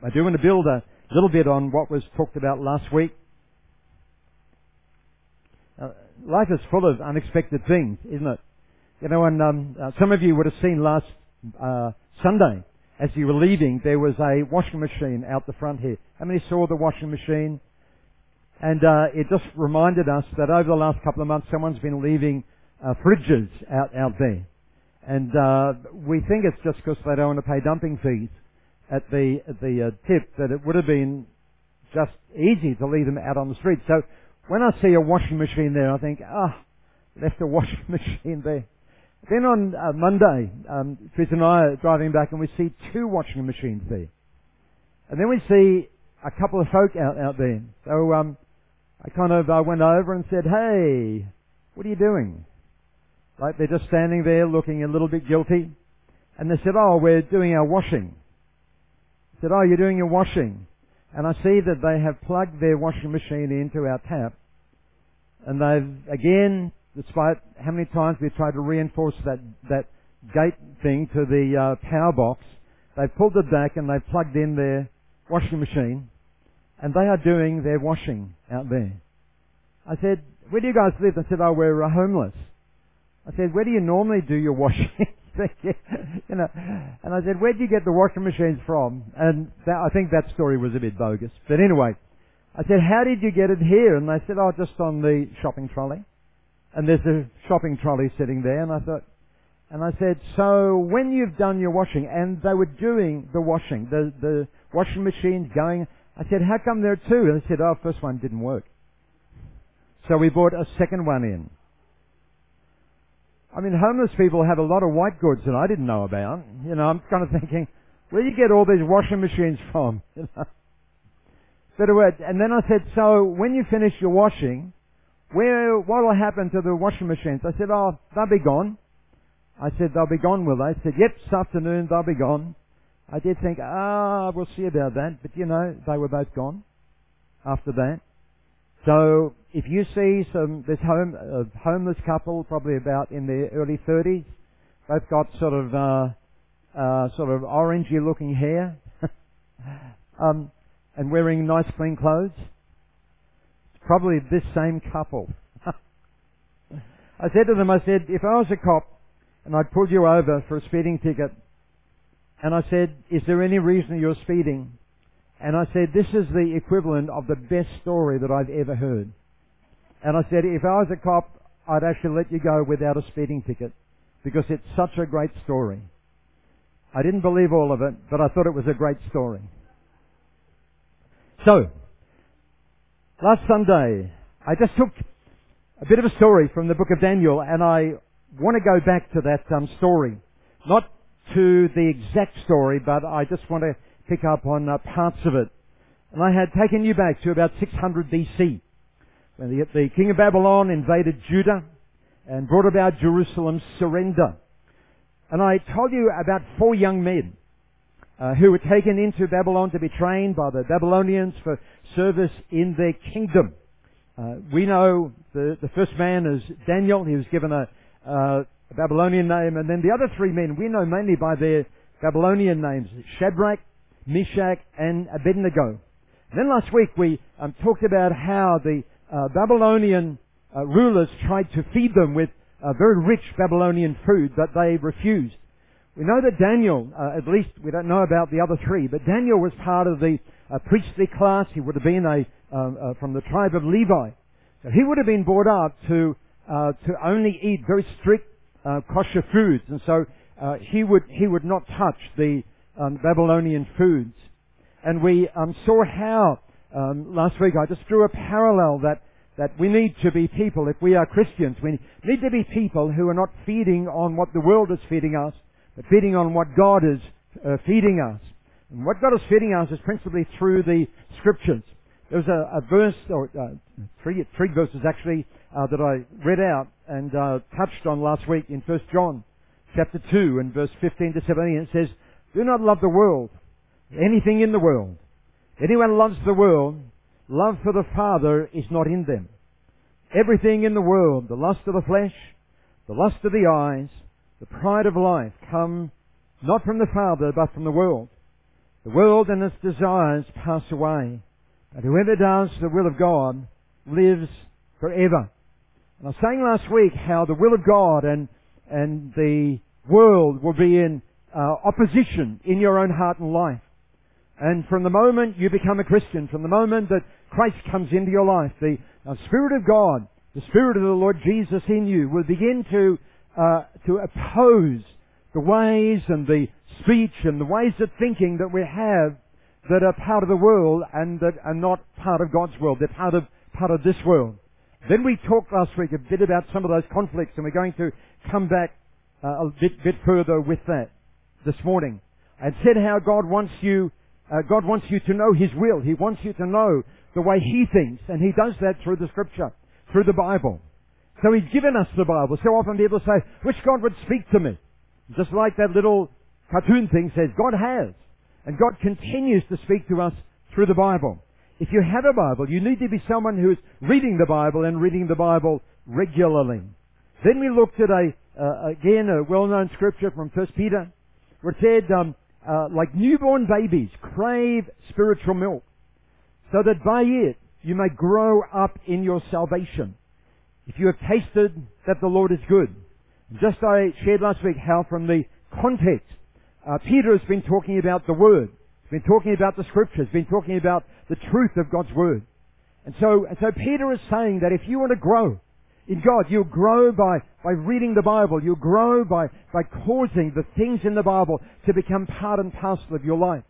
I do want to build a little bit on what was talked about last week. Life is full of unexpected things, isn't it? You know, and some of you would have seen last Sunday, as you were leaving, there was a washing machine out the front here. How many saw the washing machine? And it just reminded us that over the last couple of months, someone's been leaving fridges out there. And we think it's just because they don't want to pay dumping fees at the tip, that it would have been just easy to leave them out on the street. So when I see a washing machine there, I think, left a washing machine there. Then on Monday, Chris and I are driving back and we see 2 washing machines there. And then we see a couple of folk out there. So I kind of went over and said, "Hey, what are you doing?" Like, they're just standing there looking a little bit guilty. And they said, "Oh, we're doing our washing." I said, "Oh, you're doing your washing." And I see that they have plugged their washing machine into our tap. And they've, again, despite how many times we've tried to reinforce that gate thing to the power box, they've pulled it back and they've plugged in their washing machine. And they are doing their washing out there. I said, "Where do you guys live?" They said, "Oh, we're homeless." I said, "Where do you normally do your washing?" You know, and I said, "Where do you get the washing machines from?" And I think that story was a bit bogus. But anyway, I said, "How did you get it here?" And they said, "Oh, just on the shopping trolley." And there's a shopping trolley sitting there. And I said, "So when you've done your washing," and they were doing the washing, the washing machine's going. I said, "How come there are 2?" And they said, "Oh, first one didn't work. So we bought a second one in." I mean, homeless people have a lot of white goods that I didn't know about. You know, I'm kind of thinking, where do you get all these washing machines from? You know? But and then I said, "So when you finish your washing, what will happen to the washing machines?" I said, "Oh, they'll be gone." I said, "They'll be gone, will they?" I said, "Yep, this afternoon they'll be gone." I did think, we'll see about that. But, you know, they were both gone after that. So if you see this homeless couple, probably about in their early 30s, both got sort of orangey looking hair, and wearing nice clean clothes, it's probably this same couple. I said to them, "If I was a cop and I'd pulled you over for a speeding ticket, and I said, 'Is there any reason you're speeding?' And I said, 'This is the equivalent of the best story that I've ever heard.' And I said, 'If I was a cop, I'd actually let you go without a speeding ticket, because it's such a great story.' I didn't believe all of it, but I thought it was a great story." So, last Sunday, I just took a bit of a story from the book of Daniel, and I want to go back to that story. Not to the exact story, but I just want to pick up on parts of it. And I had taken you back to about 600 BC, when the king of Babylon invaded Judah and brought about Jerusalem's surrender. And I told you about 4 young men who were taken into Babylon to be trained by the Babylonians for service in their kingdom. We know the first man is Daniel. He was given a Babylonian name. And then the other 3 men we know mainly by their Babylonian names: Shadrach, Meshach, and Abednego. And then last week we talked about how the Babylonian rulers tried to feed them with very rich Babylonian food, but they refused. We know that Daniel, at least we don't know about the other 3, but Daniel was part of the priestly class. He would have been from the tribe of Levi. So he would have been brought up to only eat very strict kosher foods, and so he would not touch the Babylonian foods. And we saw how last week I just drew a parallel that we need to be people, if we are Christians, we need to be people who are not feeding on what the world is feeding us, but feeding on what God is feeding us. And what God is feeding us is principally through the Scriptures. There's a verse, or three verses actually, that I read out and touched on last week in 1 John chapter 2 and verse 15 to 17. It says, "Do not love the world, anything in the world. If anyone loves the world, love for the Father is not in them. Everything in the world, the lust of the flesh, the lust of the eyes, the pride of life, come not from the Father, but from the world. The world and its desires pass away, but whoever does the will of God lives forever. And I was saying last week how the will of God and the world will be in opposition in your own heart and life. And from the moment you become a Christian, from the moment that Christ comes into your life, the Spirit of God, the Spirit of the Lord Jesus in you will begin to oppose the ways and the speech and the ways of thinking that we have that are part of the world and that are not part of God's world. They're part of this world. Then we talked last week a bit about some of those conflicts, and we're going to come back a bit further with that this morning. I said how God wants you to know His will. He wants you to know the way He thinks, and He does that through the Scripture, through the Bible. So He's given us the Bible. So often people say, "Wish God would speak to me." Just like that little cartoon thing says, God has. And God continues to speak to us through the Bible. If you have a Bible, you need to be someone who is reading the Bible and reading the Bible regularly. Then we looked at again a well-known scripture from 1 Peter, where it said, like newborn babies crave spiritual milk, so that by it you may grow up in your salvation. If you have tasted that the Lord is good. Just I shared last week how from the context, Peter has been talking about the Word. He's been talking about the Scriptures. He's been talking about the truth of God's Word. And so Peter is saying that if you want to grow in God, you'll grow by reading the Bible. You'll grow by causing the things in the Bible to become part and parcel of your life.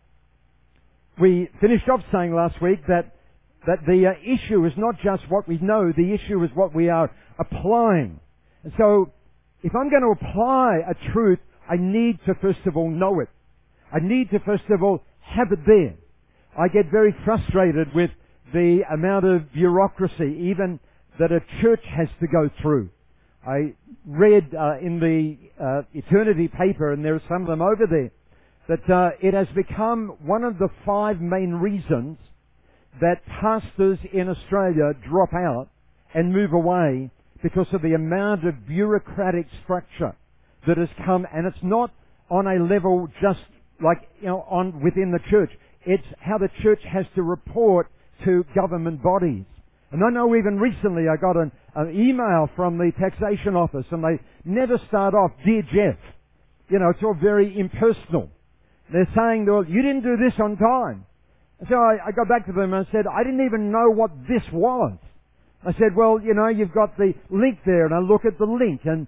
We finished off saying last week that the issue is not just what we know, the issue is what we are applying. And so, if I'm going to apply a truth, I need to first of all know it. I need to first of all have it there. I get very frustrated with the amount of bureaucracy even that a church has to go through. I read in the Eternity paper, and there are some of them over there, that it has become one of the 5 main reasons that pastors in Australia drop out and move away, because of the amount of bureaucratic structure that has come, and it's not on a level just like, within the church. It's how the church has to report to government bodies. And I know even recently I got an email from the taxation office, and they never start off, "Dear Jeff." It's all very impersonal. They're saying, "Well, you didn't do this on time." And so I got back to them and I said, "I didn't even know what this was." I said, "Well, you've got the link there," and I look at the link, and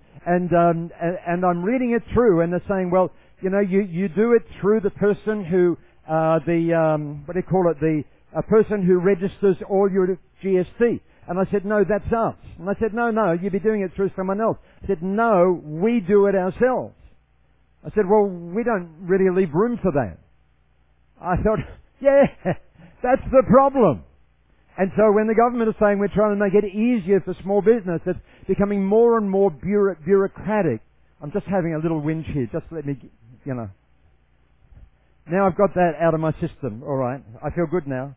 I'm reading it through, and they're saying, "Well, you do it through the person who, what do you call it, the person who registers all your GST." And I said, "No, that's us." And I said, No, you'd be doing it through someone else." I said, "No, we do it ourselves." I said, "Well, we don't really leave room for that." I thought, yeah, that's the problem. And so when the government is saying we're trying to make it easier for small business, it's becoming more and more bureaucratic. I'm just having a little whinge here. Just let me, Now I've got that out of my system. All right. I feel good now.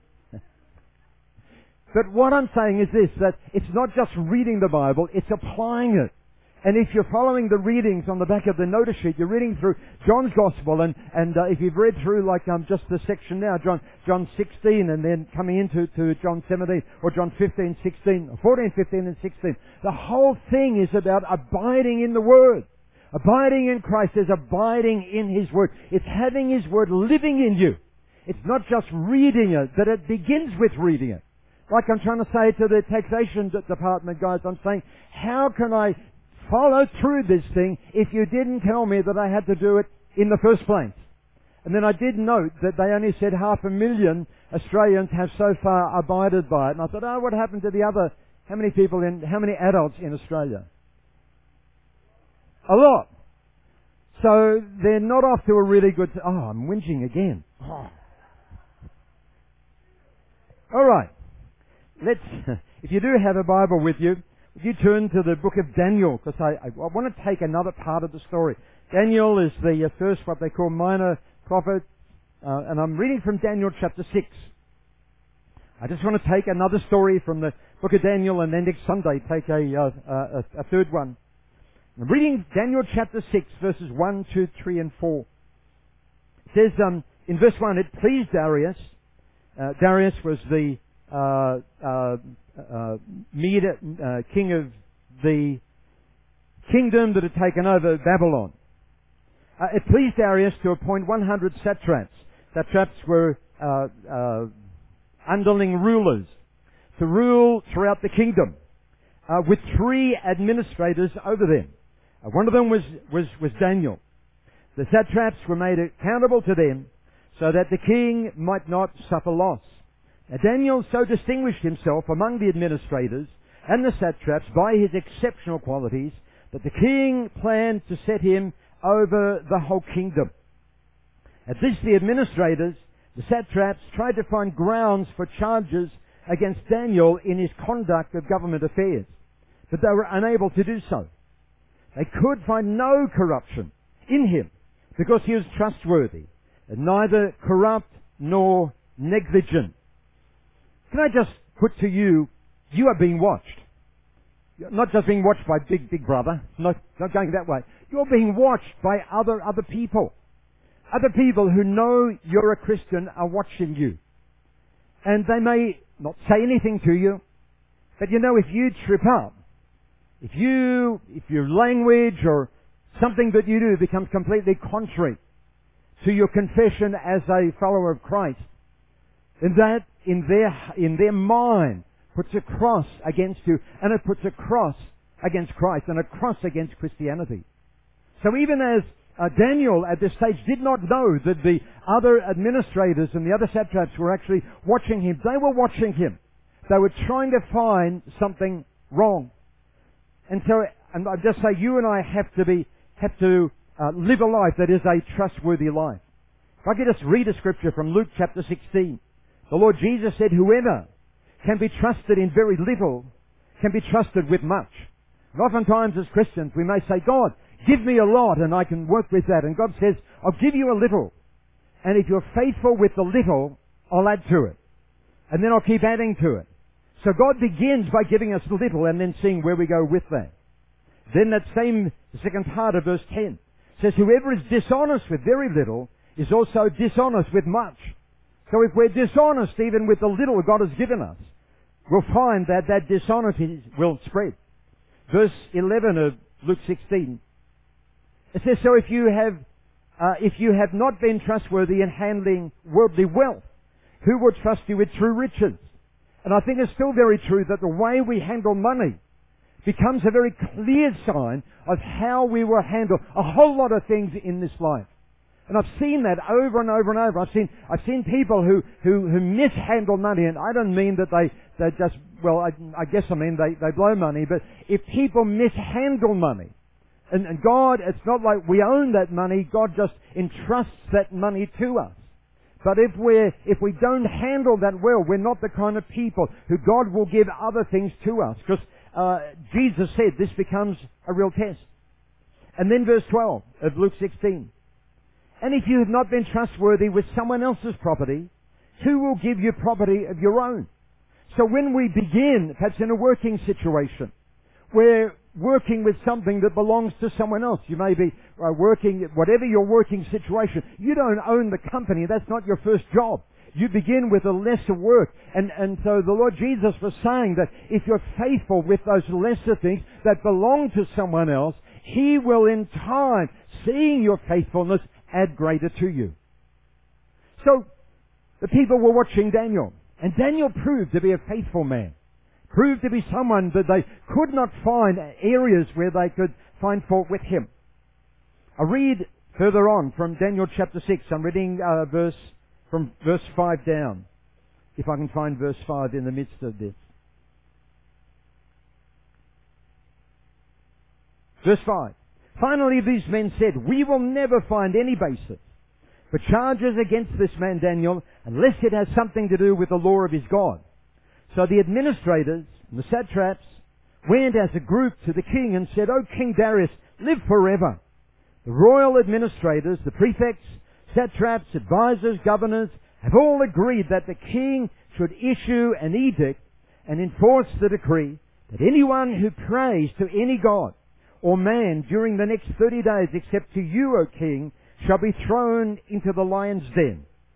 But what I'm saying is this, that it's not just reading the Bible, it's applying it. And if you're following the readings on the back of the notice sheet, you're reading through John's Gospel, and if you've read through just the section now, John 16, and then coming into John 17, or John 15, 16, 14, 15, and 16, the whole thing is about abiding in the Word. Abiding in Christ is abiding in His Word. It's having His Word living in you. It's not just reading it, but it begins with reading it. Like I'm trying to say to the taxation department guys, I'm saying, how can I follow through this thing if you didn't tell me that I had to do it in the first place? And then I did note that they only said 500,000 Australians have so far abided by it. And I thought, what happened to the other, how many adults in Australia? A lot. So they're not off to a really good, I'm whinging again. All right. If you do have a Bible with you, if you turn to the book of Daniel, because I want to take another part of the story. Daniel is the first, what they call minor prophet, and I'm reading from Daniel chapter 6. I just want to take another story from the book of Daniel, and then next Sunday take a third one. I'm reading Daniel chapter 6, verses 1, 2, 3, and 4. It says, in verse 1, it pleased Darius. Darius was the king of the kingdom that had taken over Babylon. It pleased Darius to appoint 100 satraps. Satraps were underling rulers to rule throughout the kingdom, with 3 administrators over them. One of them was Daniel. The satraps were made accountable to them so that the king might not suffer loss. Now Daniel so distinguished himself among the administrators and the satraps by his exceptional qualities that the king planned to set him over the whole kingdom. At this, the administrators, the satraps, tried to find grounds for charges against Daniel in his conduct of government affairs, but they were unable to do so. They could find no corruption in him because he was trustworthy and neither corrupt nor negligent. Can I just put to you, you are being watched. You're not just being watched by Big Brother, not going that way. You're being watched by other people. Other people who know you're a Christian are watching you. And they may not say anything to you, but you know, if you trip up, if your language or something that you do becomes completely contrary to your confession as a follower of Christ, then that in their mind puts a cross against you, and it puts a cross against Christ and a cross against Christianity. So even as Daniel at this stage did not know that the other administrators and the other satraps were actually watching him, they were watching him. They were trying to find something wrong. And so, and I just say, you and I have to live a life that is a trustworthy life. If I could just read a scripture from Luke chapter 16. The Lord Jesus said, whoever can be trusted in very little can be trusted with much. And oftentimes as Christians we may say, God, give me a lot and I can work with that. And God says, I'll give you a little. And if you're faithful with the little, I'll add to it. And then I'll keep adding to it. So God begins by giving us little and then seeing where we go with that. Then that same second part of verse 10 says, whoever is dishonest with very little is also dishonest with much. So if we're dishonest even with the little God has given us, we'll find that dishonesty will spread. Verse 11 of Luke 16. It says, so if you have not been trustworthy in handling worldly wealth, who will trust you with true riches? And I think it's still very true that the way we handle money becomes a very clear sign of how we will handle a whole lot of things in this life. And I've seen that over and over and over. I've seen people who mishandle money, and I don't mean that they just, well, I guess I mean they blow money, but if people mishandle money, and God, it's not like we own that money, God just entrusts that money to us. But if we don't handle that well, we're not the kind of people who God will give other things to us. Because Jesus said this becomes a real test. And then verse 12 of Luke 16. And if you have not been trustworthy with someone else's property, who will give you property of your own? So when we begin, perhaps in a working situation, we're working with something that belongs to someone else. You may be working, whatever your working situation, you don't own the company. That's not your first job. You begin with a lesser work. And so the Lord Jesus was saying that if you're faithful with those lesser things that belong to someone else, He will in time, seeing your faithfulness, add greater to you. So the people were watching Daniel. And Daniel proved to be a faithful man. Proved to be someone that they could not find areas where they could find fault with him. I read further on from Daniel chapter 6. I'm reading from verse 5 down. If I can find verse 5 in the midst of this. Verse 5. Finally these men said, we will never find any basis for charges against this man Daniel unless it has something to do with the law of his God. So the administrators and the satraps went as a group to the king and said, O King Darius, live forever. The royal administrators, the prefects, satraps, advisors, governors, have all agreed that the king should issue an edict and enforce the decree that anyone who prays to any god or man during the next 30 days except to you, O king, shall be thrown into the lion's den.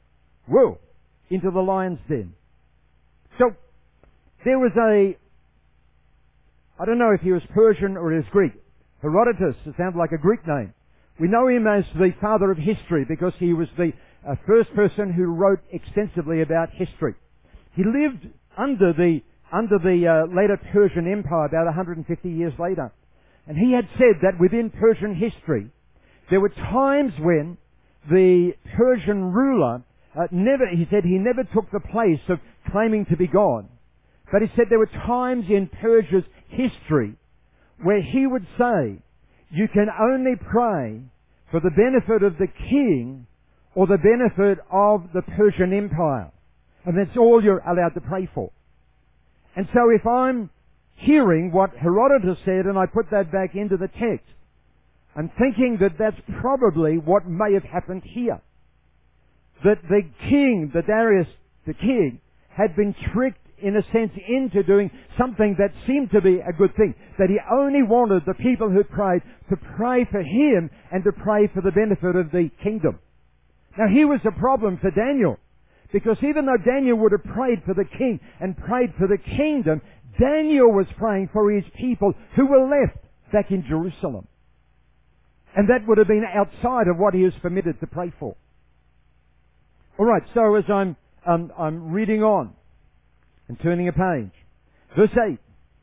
whoa, into the lion's den. So, there was I don't know if he was Persian or he was Greek. Herodotus, it sounds like a Greek name. We know him as the father of history because he was the first person who wrote extensively about history. He lived under the later Persian Empire about 150 years later. And he had said that within Persian history, there were times when the Persian ruler he said he never took the place of claiming to be God. But he said there were times in Persia's history where he would say, you can only pray for the benefit of the king or the benefit of the Persian Empire. And that's all you're allowed to pray for. And so if I'm hearing what Herodotus said and I put that back into the text, I'm thinking that that's probably what may have happened here. That the king, that Darius the king, had been tricked in a sense into doing something that seemed to be a good thing. That he only wanted the people who prayed to pray for him and to pray for the benefit of the kingdom. Now here was a problem for Daniel. Because even though Daniel would have prayed for the king and prayed for the kingdom, Daniel was praying for his people who were left back in Jerusalem. And that would have been outside of what he was permitted to pray for. Alright, so as I'm reading on and turning a page. Verse 8.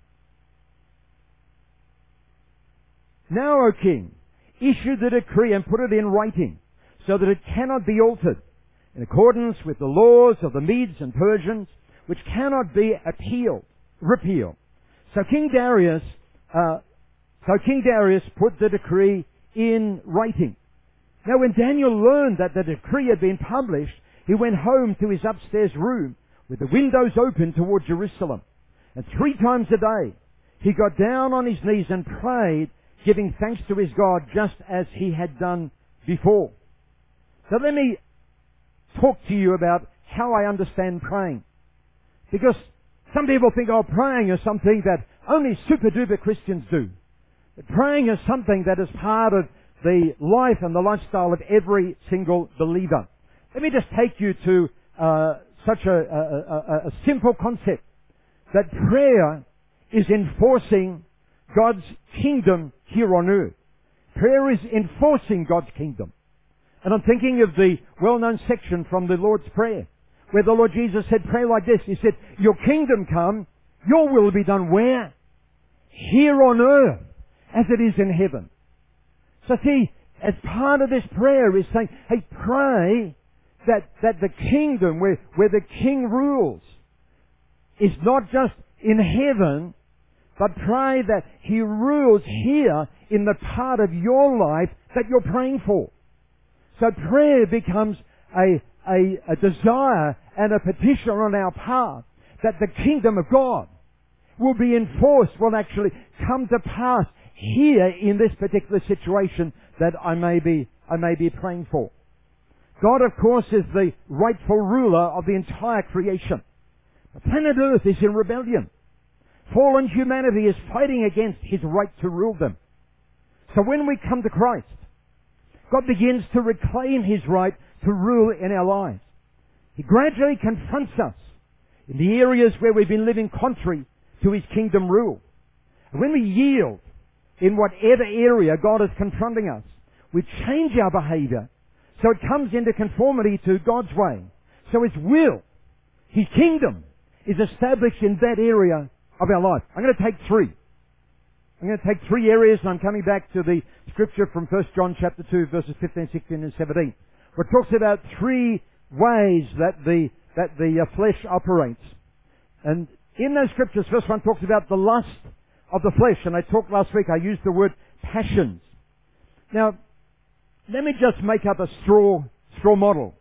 Now, O king, issue the decree and put it in writing, so that it cannot be altered, in accordance with the laws of the Medes and Persians, which cannot be repealed. So King Darius put the decree in writing. Now when Daniel learned that the decree had been published, he went home to his upstairs room with the windows open toward Jerusalem. And 3 times a day he got down on his knees and prayed, giving thanks to his God just as he had done before. So let me talk to you about how I understand praying. Because some people think, praying is something that only super-duper Christians do. But praying is something that is part of the life and the lifestyle of every single believer. Let me just take you to such a simple concept that prayer is enforcing God's kingdom here on earth. Prayer is enforcing God's kingdom. And I'm thinking of the well-known section from the Lord's Prayer, where the Lord Jesus said, pray like this. He said, your kingdom come, your will be done where? Here on earth, as it is in heaven. So see, as part of this prayer is saying, hey, pray that the kingdom where the king rules is not just in heaven, but pray that he rules here in the part of your life that you're praying for. So prayer becomes a desire and a petition on our part that the kingdom of God will be enforced, will actually come to pass here in this particular situation that I may be praying for. God, of course, is the rightful ruler of the entire creation. The planet Earth is in rebellion. Fallen humanity is fighting against his right to rule them. So when we come to Christ, God begins to reclaim his right to rule in our lives. He gradually confronts us in the areas where we've been living contrary to his kingdom rule. And when we yield in whatever area God is confronting us, we change our behavior so it comes into conformity to God's way. So his will, his kingdom, is established in that area of our life. I'm going to take 3. I'm going to take 3 areas, and I'm coming back to the scripture from 1 John chapter 2, verses 15, 16, and 17. Where it talks about 3 ways that the flesh operates. And in those scriptures, first one talks about the lust of the flesh. And I talked last week, I used the word passions. Now, let me just make up a straw model.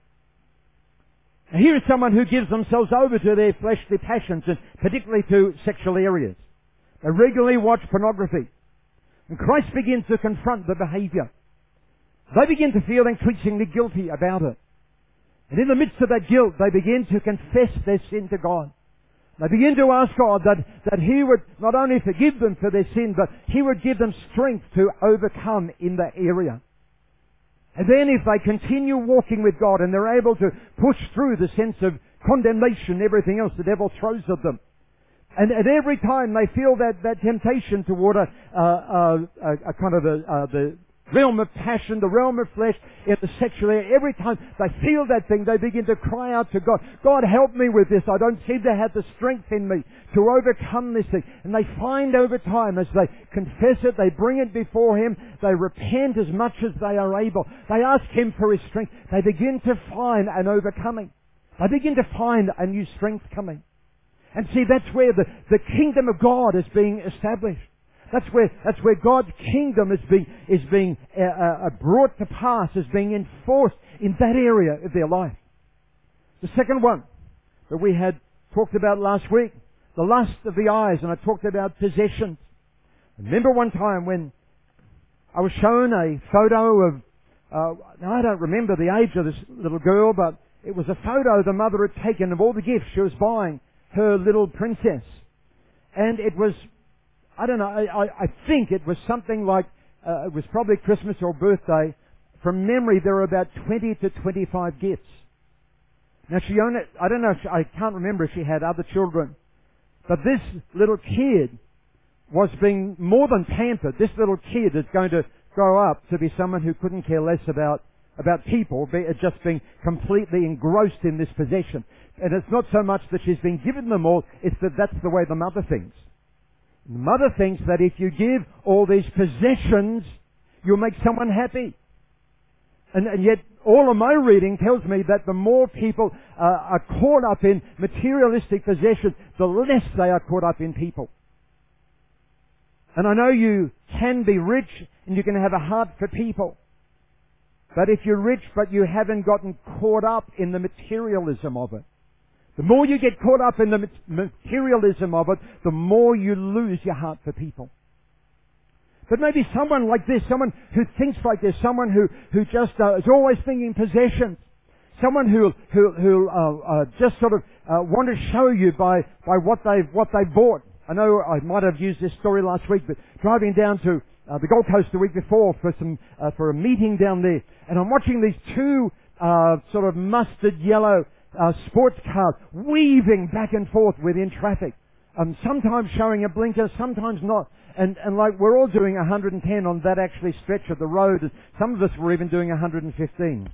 Now, here is someone who gives themselves over to their fleshly passions, and particularly to sexual areas. They regularly watch pornography. And Christ begins to confront the behavior. They begin to feel increasingly guilty about it. And in the midst of that guilt, they begin to confess their sin to God. They begin to ask God that he would not only forgive them for their sin, but he would give them strength to overcome in that area. And then if they continue walking with God and they're able to push through the sense of condemnation, everything else the devil throws at them, and every time they feel that temptation toward a kind of the realm of passion, the realm of flesh, in the sexual area, every time they feel that thing, they begin to cry out to God, God, help me with this. I don't seem to have the strength in me to overcome this thing. And they find over time, as they confess it, they bring it before Him, they repent as much as they are able. They ask Him for His strength. They begin to find an overcoming. They begin to find a new strength coming. And see, that's where the kingdom of God is being established. That's where God's kingdom is being brought to pass, is being enforced in that area of their life. The second one that we had talked about last week, the lust of the eyes, and I talked about possessions. Remember one time when I was shown a photo of, now I don't remember the age of this little girl, but it was a photo the mother had taken of all the gifts she was buying her little princess. And it was, I don't know, I think it was something like, it was probably Christmas or birthday. From memory, there were about 20 to 25 gifts. Now she owned it, I don't know, I can't remember if she had other children. But this little kid was being more than pampered. This little kid is going to grow up to be someone who couldn't care less about people, just being completely engrossed in this possession. And it's not so much that she's been given them all, it's that that's the way the mother thinks. The mother thinks that if you give all these possessions, you'll make someone happy. And yet, all of my reading tells me that the more people are caught up in materialistic possessions, the less they are caught up in people. And I know you can be rich and you can have a heart for people. But if you're rich but you haven't gotten caught up in the materialism of it, the more you get caught up in the materialism of it, the more you lose your heart for people. But maybe someone like this, someone who thinks like this, someone who just is always thinking possessions, someone who just sort of want to show you by what they've bought. I know I might have used this story last week, but driving down to the Gold Coast the week before for a meeting down there, and I'm watching these two sort of mustard yellow sports cars weaving back and forth within traffic, sometimes showing a blinker, sometimes not, and like we're all doing 110 on that actually stretch of the road, and some of us were even doing 115.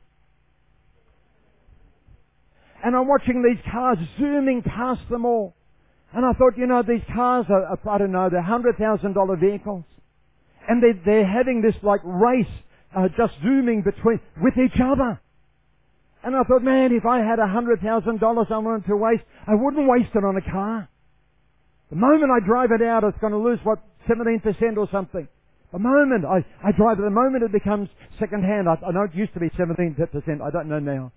And I'm watching these cars zooming past them all, and I thought, these cars are I don't know, they're $100,000 vehicles. And they're having this like race, just zooming with each other. And I thought, man, if I had $100,000 I wanted to waste, I wouldn't waste it on a car. The moment I drive it out, it's going to lose, 17% or something. The moment I drive it, the moment it becomes second-hand, I know it used to be 17%, I don't know now.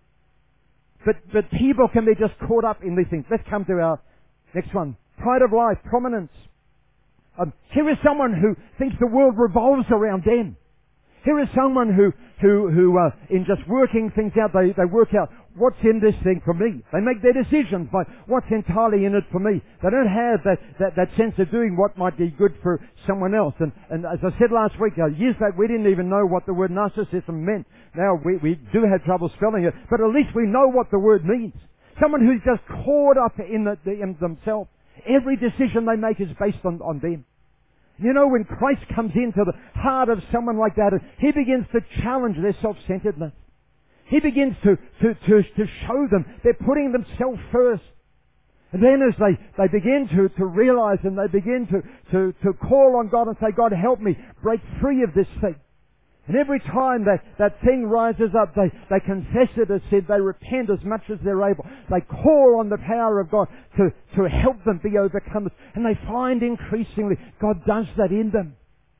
But people can be just caught up in these things. Let's come to our next one. Pride of life, prominence. Here is someone who thinks the world revolves around them. Here is someone who in just working things out, they work out what's in this thing for me. They make their decisions by what's entirely in it for me. They don't have that sense of doing what might be good for someone else. And as I said last week, years back, we didn't even know what the word narcissism meant. Now we do have trouble spelling it, but at least we know what the word means. Someone who's just caught up in themselves. Every decision they make is based on them. When Christ comes into the heart of someone like that, He begins to challenge their self-centeredness. He begins to show them they're putting themselves first. And then as they begin to realize and they begin to call on God and say, God, help me break free of this thing. And every time that thing rises up, they confess it as sin, they repent as much as they're able. They call on the power of God to help them be overcomers. And they find increasingly God does that in them.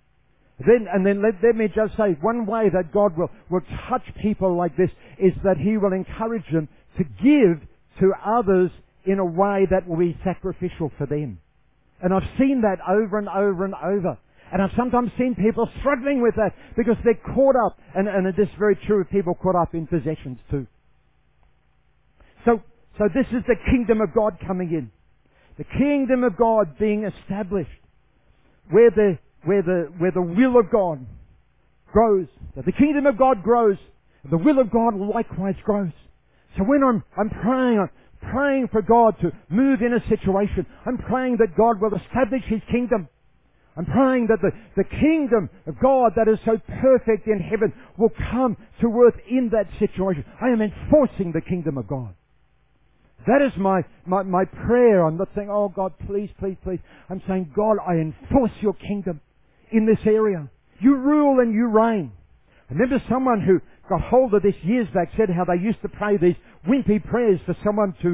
Then let me just say, one way that God will touch people like this is that He will encourage them to give to others in a way that will be sacrificial for them. And I've seen that over and over and over. And I've sometimes seen people struggling with that because they're caught up, and it is very true of people caught up in possessions too. So this is the kingdom of God coming in. The kingdom of God being established. Where the will of God grows, that the kingdom of God grows, the will of God likewise grows. So when I'm praying for God to move in a situation, I'm praying that God will establish His kingdom. I'm praying that the kingdom of God that is so perfect in heaven will come to earth in that situation. I am enforcing the kingdom of God. That is my prayer. I'm not saying, oh God, please, please, please. I'm saying, God, I enforce your kingdom in this area. You rule and you reign. I remember someone who got hold of this years back said how they used to pray these wimpy prayers for someone to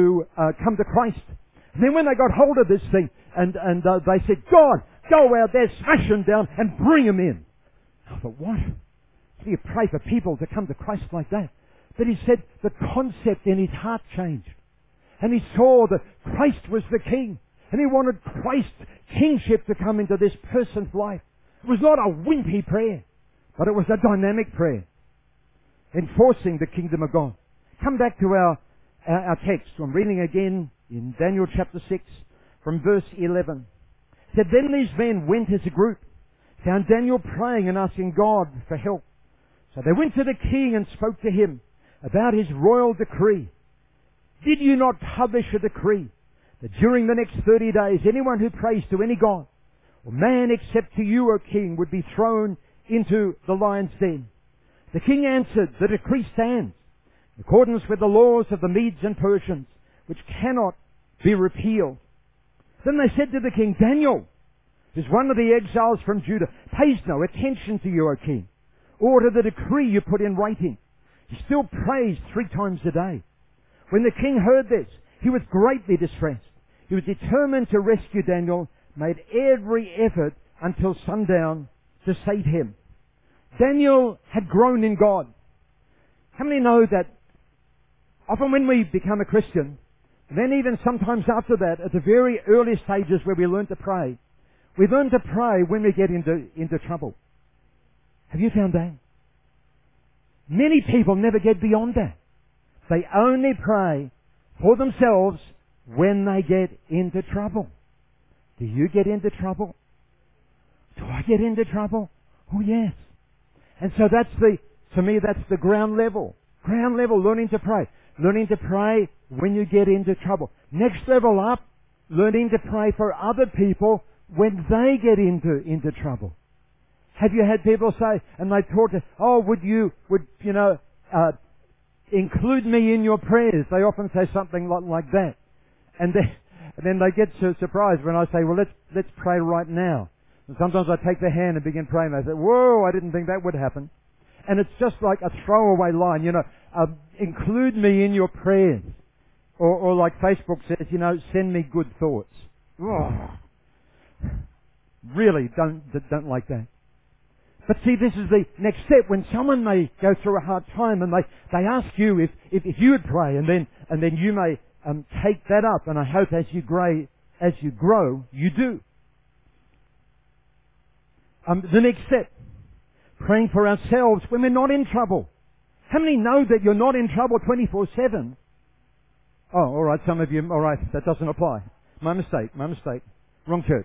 come to Christ. And then when they got hold of this thing and they said, God, go out there, smash them down and bring them in. I thought, what? How do you pray for people to come to Christ like that? But he said the concept in his heart changed. And he saw that Christ was the King. And he wanted Christ's kingship to come into this person's life. It was not a wimpy prayer, but it was a dynamic prayer, enforcing the kingdom of God. Come back to our text. I'm reading again in Daniel chapter 6 from verse 11. It said, then these men went as a group, found Daniel praying and asking God for help. So they went to the king and spoke to him about his royal decree. Did you not publish a decree that during the next 30 days anyone who prays to any god or man except to you, O king, would be thrown into the lion's den? The king answered, the decree stands in accordance with the laws of the Medes and Persians, which cannot be repealed. Then they said to the king, Daniel, who's one of the exiles from Judah, pays no attention to you, O king, or to the decree you put in writing. He still prays 3 times a day. When the king heard this, he was greatly distressed. He was determined to rescue Daniel, made every effort until sundown to save him. Daniel had grown in God. How many know that often when we become a Christian, then even sometimes after that, at the very early stages where we learn to pray, we learn to pray when we get into trouble. Have you found that? Many people never get beyond that. They only pray for themselves when they get into trouble. Do you get into trouble? Do I get into trouble? Oh yes. And so to me that's the ground level. Ground level, learning to pray. Learning to pray when you get into trouble. Next level up, learning to pray for other people when they get into trouble. Have you had people say, and they talk to, oh, would you include me in your prayers? They often say something like that. And then they get so surprised when I say, well, let's pray right now. And sometimes I take their hand and begin praying. They say, whoa, I didn't think that would happen. And it's just like a throwaway line, include me in your prayers. Or like Facebook says, send me good thoughts. Oh, really don't like that. But see, this is the next step. When someone may go through a hard time and they ask you if you would pray, and then you may take that up, and I hope as you grow, you do. The next step, praying for ourselves when we're not in trouble. How many know that you're not in trouble 24/7? Oh, all right, some of you, all right, that doesn't apply. My mistake. Wrong church.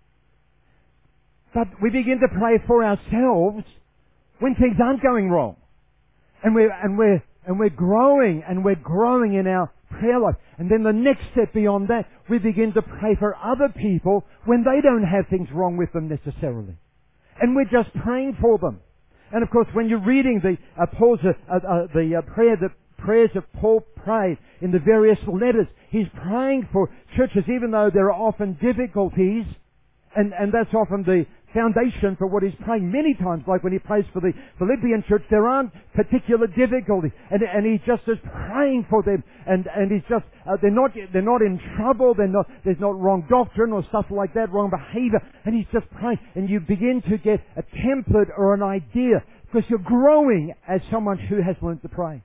But we begin to pray for ourselves when things aren't going wrong. And we're growing in our prayer life. And then the next step beyond that, we begin to pray for other people when they don't have things wrong with them necessarily. And we're just praying for them. And of course, when you're reading the prayers that Paul prayed in the various letters, he's praying for churches, even though there are often difficulties, and that's often the foundation for what he's praying. Many times, like when he prays for the Philippian church, there aren't particular difficulties, and he just is praying for them, and he's just they're not in trouble, there's not wrong doctrine or stuff like that, wrong behavior, and he's just praying, and you begin to get a template or an idea because you're growing as someone who has learned to pray.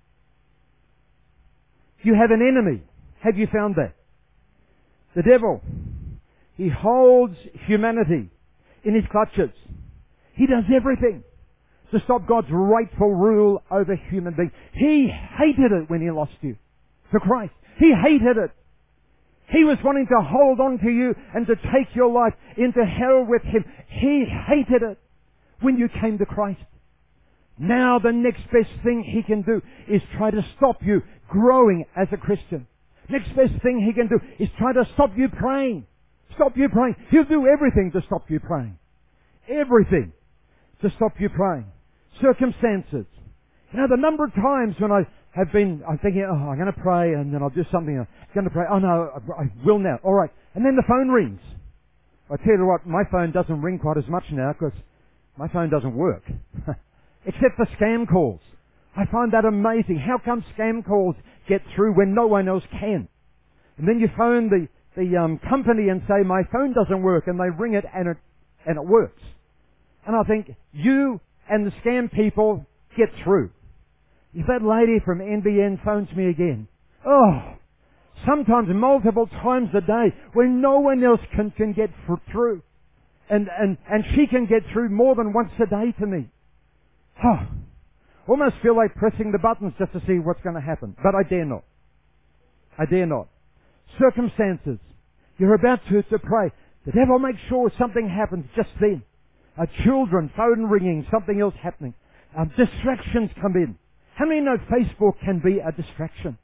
You have an enemy. Have you found that? The devil. He holds humanity in his clutches. He does everything to stop God's rightful rule over human beings. He hated it when he lost you to Christ. He hated it. He was wanting to hold on to you and to take your life into hell with him. He hated it. when you came to Christ. Now the next best thing he can do is try to stop you growing as a Christian. Next best thing he can do is try to stop you praying. Stop you praying. He'll do everything to stop you praying. Everything to stop you praying. Circumstances. You know, the number of times when I'm thinking, oh, I'm going to pray, and then I'll do something. I'm going to pray. Oh no, I will now. All right. And then the phone rings. I tell you what, my phone doesn't ring quite as much now because my phone doesn't work. Except for scam calls. I find that amazing. How come scam calls get through when no one else can? And then you phone the company and say, my phone doesn't work, and they ring it and it works. And I think, you and the scam people get through. If that lady from NBN phones me again, oh, sometimes multiple times a day when no one else can get through. And she can get through more than once a day to me. Oh, almost feel like pressing the buttons just to see what's going to happen. But I dare not. I dare not. Circumstances. You're about to pray. The devil makes sure something happens just then. Children, phone ringing, something else happening. Distractions come in. How many know Facebook can be a distraction?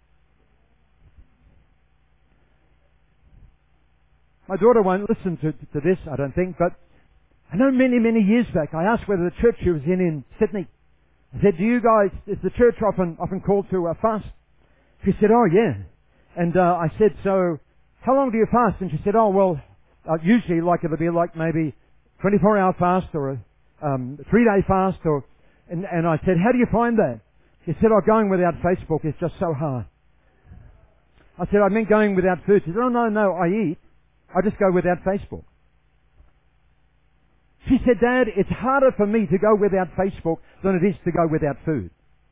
My daughter won't listen to this, I don't think, but I know many, many years back, I asked whether the church she was in Sydney, I said, do you guys, is the church often called to a fast? She said, oh yeah. And I said, so how long do you fast? And she said, oh well, usually it'll be like maybe 24-hour fast or a 3-day fast and I said, how do you find that? She said, oh, going without Facebook is just so hard. I said, I meant going without food. She said, oh no, I eat. I just go without Facebook. She said, Dad, it's harder for me to go without Facebook than it is to go without food.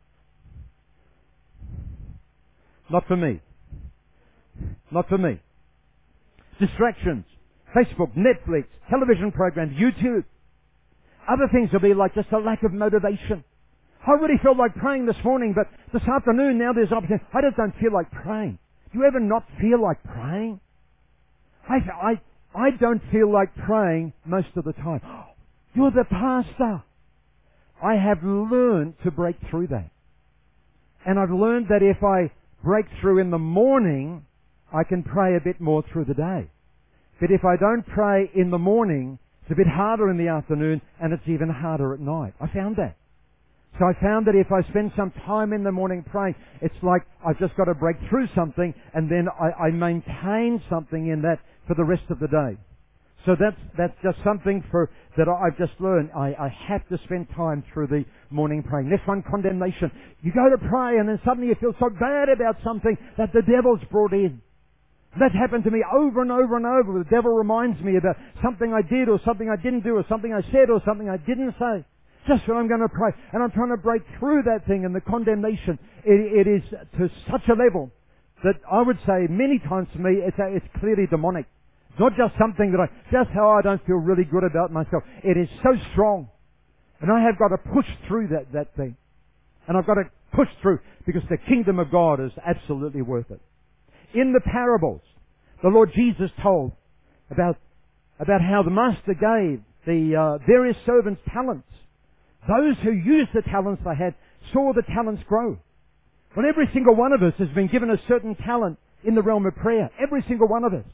Not for me. Not for me. Distractions. Facebook, Netflix, television programs, YouTube. Other things will be like just a lack of motivation. I really felt like praying this morning, but this afternoon now there's opportunity. I just don't feel like praying. Do you ever not feel like praying? I don't feel like praying most of the time. You're the pastor. I have learned to break through that. And I've learned that if I break through in the morning, I can pray a bit more through the day. But if I don't pray in the morning, it's a bit harder in the afternoon, and it's even harder at night. I found that. So I found that if I spend some time in the morning praying, it's like I've just got to break through something, and then I maintain something in that for the rest of the day. So that's just something that I've just learned. I have to spend time through the morning praying. Next one, condemnation. You go to pray, and then suddenly you feel so bad about something that the devil's brought in. That's happened to me over and over and over. The devil reminds me about something I did or something I didn't do or something I said or something I didn't say. Just when I'm going to pray. And I'm trying to break through that thing, and the condemnation, it is to such a level that I would say many times to me it's clearly demonic. It's not just something that I don't feel really good about myself. It is so strong. And I have got to push through that thing. And I've got to push through because the kingdom of God is absolutely worth it. In the parables, the Lord Jesus told about how the master gave the various servants talents. Those who used the talents they had saw the talents grow. Well, every single one of us has been given a certain talent in the realm of prayer. Every single one of us.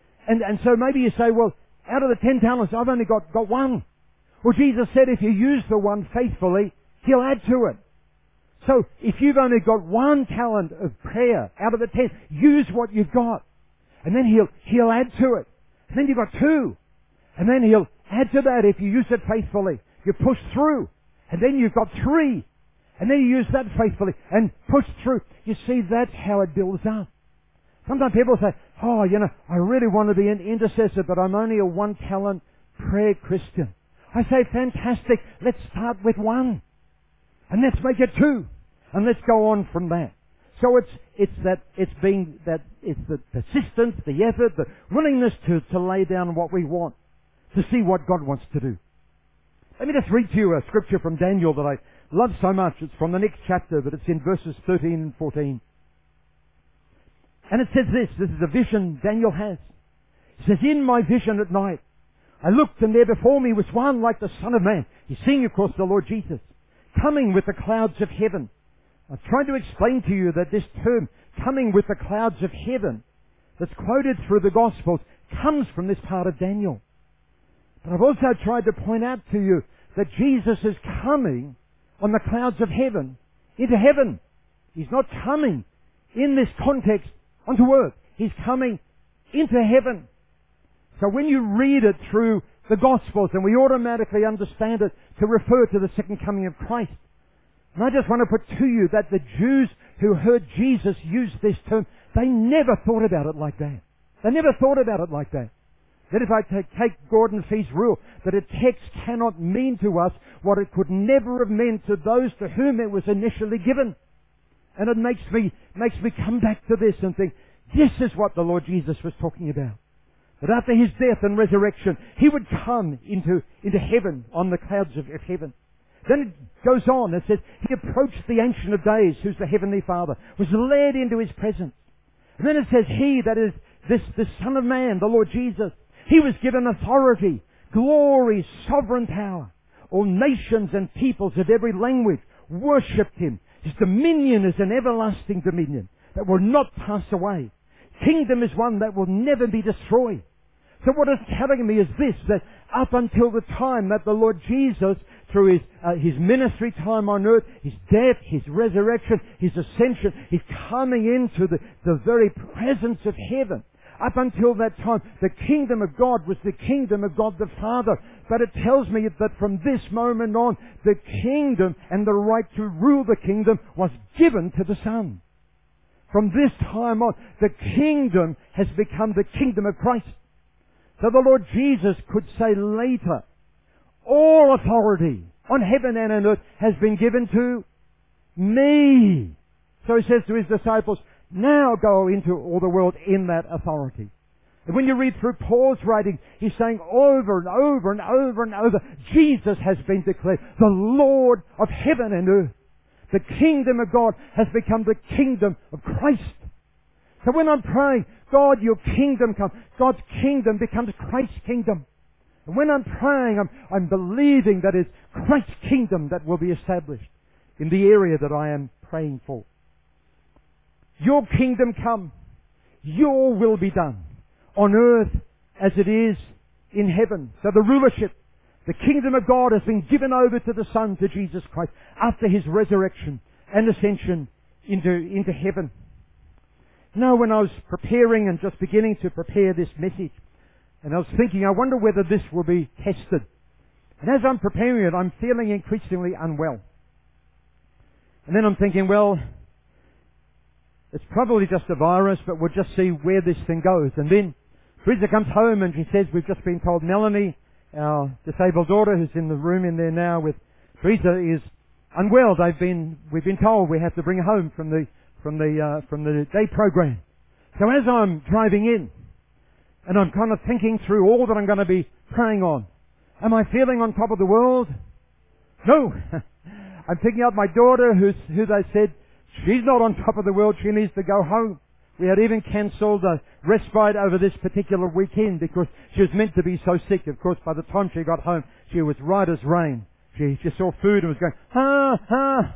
And so maybe you say, well, out of the 10 talents, I've only got one. Well, Jesus said if you use the one faithfully, He'll add to it. So if you've only got one talent of prayer out of the 10, use what you've got. And then He'll add to it. And then you've got 2. And then He'll add to that if you use it faithfully. You push through. And then you've got 3. And then you use that faithfully and push through. You see, that's how it builds up. Sometimes people say, oh, I really want to be an intercessor, but I'm only a 1-talent prayer Christian. I say, fantastic. Let's start with 1. And let's make it 2. And let's go on from that. So it's the persistence, the effort, the willingness to lay down what we want, to see what God wants to do. Let me just read to you a scripture from Daniel that I love so much. It's from the next chapter, but it's in verses 13 and 14. And it says this is a vision Daniel has. It says, in my vision at night, I looked, and there before me was one like the Son of Man. He's seeing, of course, the Lord Jesus, coming with the clouds of heaven. I've tried to explain to you that this term, coming with the clouds of heaven, that's quoted through the Gospels, comes from this part of Daniel. But I've also tried to point out to you that Jesus is coming on the clouds of heaven into heaven. He's not coming in this context onto earth. He's coming into heaven. So when you read it through the Gospels, and we automatically understand it to refer to the second coming of Christ. And I just want to put to you that the Jews who heard Jesus use this term, they never thought about it like that. They never thought about it like that. That if I take Gordon Fee's rule, that a text cannot mean to us what it could never have meant to those to whom it was initially given. And it makes me come back to this and think, this is what the Lord Jesus was talking about. That after His death and resurrection, He would come into heaven on the clouds of heaven. Then it goes on, it says, He approached the Ancient of Days, who's the Heavenly Father, was led into His presence. And then it says, He, that is this Son of Man, the Lord Jesus, He was given authority, glory, sovereign power. All nations and peoples of every language worshipped Him. His dominion is an everlasting dominion that will not pass away. Kingdom is one that will never be destroyed. So what it's telling me is this, that up until the time that the Lord Jesus, through His ministry time on earth, His death, His resurrection, His ascension, He's coming into the very presence of heaven. Up until that time, the kingdom of God was the kingdom of God the Father. But it tells me that from this moment on, the kingdom and the right to rule the kingdom was given to the Son. From this time on, the kingdom has become the kingdom of Christ. So the Lord Jesus could say later, all authority on heaven and on earth has been given to me. So He says to His disciples, now go into all the world in that authority. And when you read through Paul's writing, he's saying over and over and over and over, Jesus has been declared the Lord of heaven and earth. The kingdom of God has become the kingdom of Christ. So when I'm praying, God, your kingdom come, God's kingdom becomes Christ's kingdom. And when I'm praying, I'm believing that it's Christ's kingdom that will be established in the area that I am praying for. Your kingdom come, your will be done on earth as it is in heaven. So the rulership, the kingdom of God has been given over to the Son, to Jesus Christ, after His resurrection and ascension into heaven. Now, when I was preparing and just beginning to prepare this message, and I was thinking, I wonder whether this will be tested. And as I'm preparing it, I'm feeling increasingly unwell. And then I'm thinking, well, it's probably just a virus, but we'll just see where this thing goes. And then Teresa comes home and she says, we've just been told Melanie, our disabled daughter who's in the room in there now with Teresa, is unwell. We've been told we have to bring her home from the day program. So as I'm driving in, and I'm kind of thinking through all that I'm going to be praying on, am I feeling on top of the world? No. I'm picking up my daughter who they said, she's not on top of the world, she needs to go home. We had even cancelled a respite over this particular weekend because she was meant to be so sick. Of course, by the time she got home, she was right as rain. She saw food and was going, ah.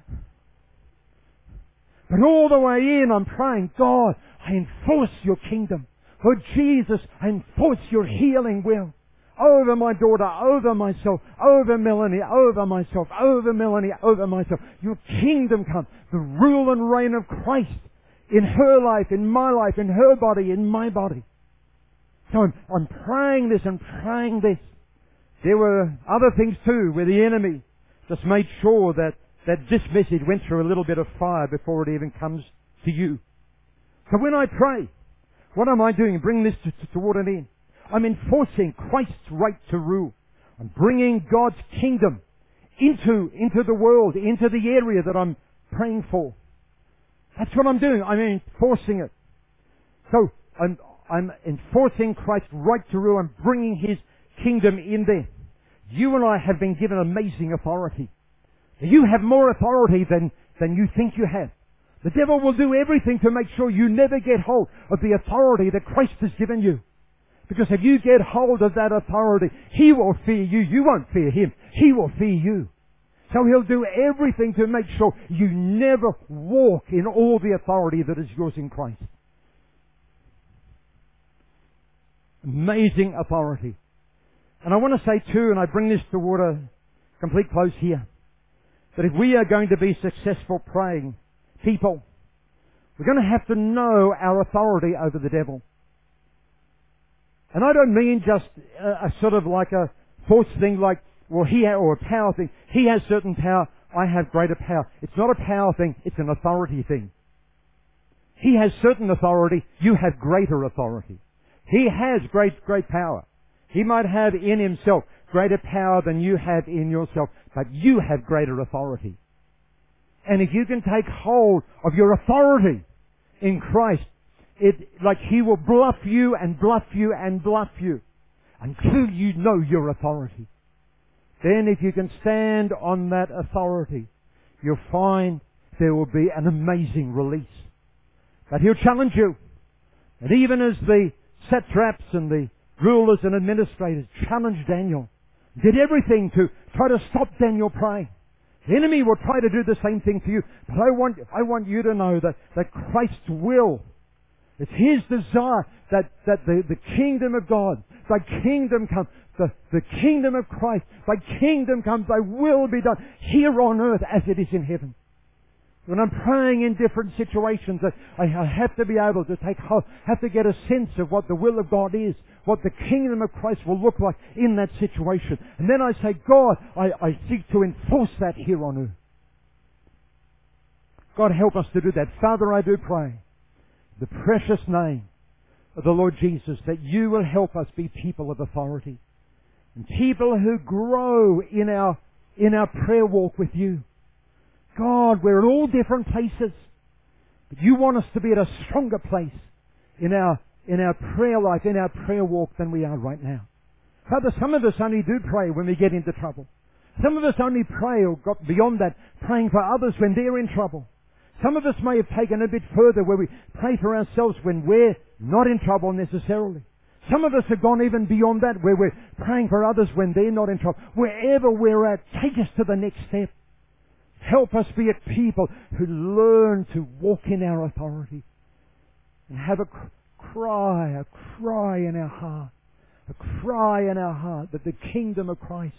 But all the way in, I'm praying, God, I enforce your kingdom. Lord Jesus, I enforce your healing will. Over my daughter, over myself, over Melanie, over myself, over Melanie, over myself. Your kingdom come. The rule and reign of Christ in her life, in my life, in her body, in my body. So I'm praying this and praying this. There were other things too where the enemy just made sure that this message went through a little bit of fire before it even comes to you. So when I pray, what am I doing? Bring this toward an end. I'm enforcing Christ's right to rule. I'm bringing God's kingdom into the world, into the area that I'm praying for. That's what I'm doing. I'm enforcing it. So I'm enforcing Christ's right to rule. I'm bringing His kingdom in there. You and I have been given amazing authority. You have more authority than you think you have. The devil will do everything to make sure you never get hold of the authority that Christ has given you. Because if you get hold of that authority, He will fear you. You won't fear Him. He will fear you. So He'll do everything to make sure you never walk in all the authority that is yours in Christ. Amazing authority. And I want to say too, and I bring this toward a complete close here, that if we are going to be successful praying people, we're going to have to know our authority over the devil. And I don't mean just a sort of like a force thing like, well, or a power thing. He has certain power, I have greater power. It's not a power thing, it's an authority thing. He has certain authority, you have greater authority. He has great power. He might have in himself greater power than you have in yourself, but you have greater authority. And if you can take hold of your authority in Christ, like He will bluff you and bluff you and bluff you until you know your authority. Then if you can stand on that authority, you'll find there will be an amazing release. But He'll challenge you. And even as the satraps and the rulers and administrators challenged Daniel, did everything to try to stop Daniel praying. The enemy will try to do the same thing to you. But I want you to know that Christ's will, it's His desire that the kingdom of God, Thy kingdom come, the kingdom of Christ, Thy kingdom comes, Thy will be done here on earth as it is in heaven. When I'm praying in different situations, I have to be able to have to get a sense of what the will of God is, what the kingdom of Christ will look like in that situation. And then I say, God, I seek to enforce that here on earth. God, help us to do that. Father, I do pray, the precious name of the Lord Jesus, that You will help us be people of authority and people who grow in our prayer walk with You. God, we're at all different places, but You want us to be at a stronger place in our prayer life, in our prayer walk than we are right now. Father, some of us only do pray when we get into trouble. Some of us only pray or got beyond that, praying for others when they're in trouble. Some of us may have taken a bit further where we pray for ourselves when we're not in trouble necessarily. Some of us have gone even beyond that where we're praying for others when they're not in trouble. Wherever we're at, take us to the next step. Help us be a people who learn to walk in our authority and have a cry in our heart, a cry in our heart that the kingdom of Christ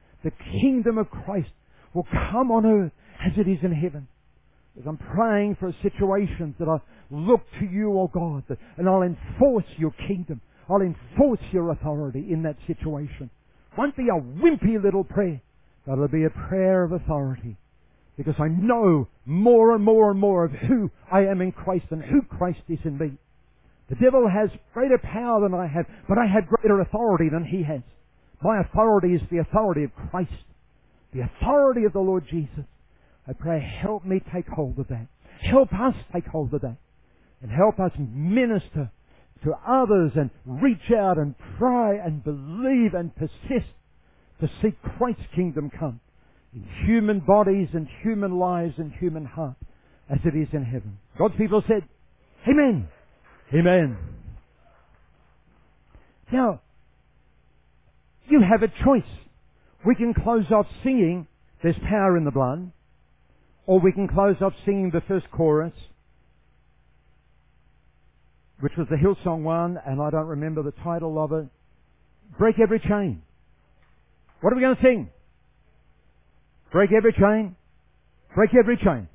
will come on earth as it is in heaven. As I'm praying for situations that I look to You, oh God, and I'll enforce Your kingdom. I'll enforce Your authority in that situation. It won't be a wimpy little prayer, but it'll be a prayer of authority. Because I know more and more and more of who I am in Christ and who Christ is in me. The devil has greater power than I have, but I have greater authority than he has. My authority is the authority of Christ, the authority of the Lord Jesus. I pray, help me take hold of that. Help us take hold of that. And help us minister to others and reach out and pray and believe and persist to see Christ's kingdom come in human bodies and human lives and human hearts as it is in heaven. God's people said, Amen. Amen. Now, you have a choice. We can close off singing There's Power in the Blood, or we can close off singing the first chorus, which was the Hillsong one, and I don't remember the title of it. Break Every Chain. What are we going to sing? Break every chain. Break every chain.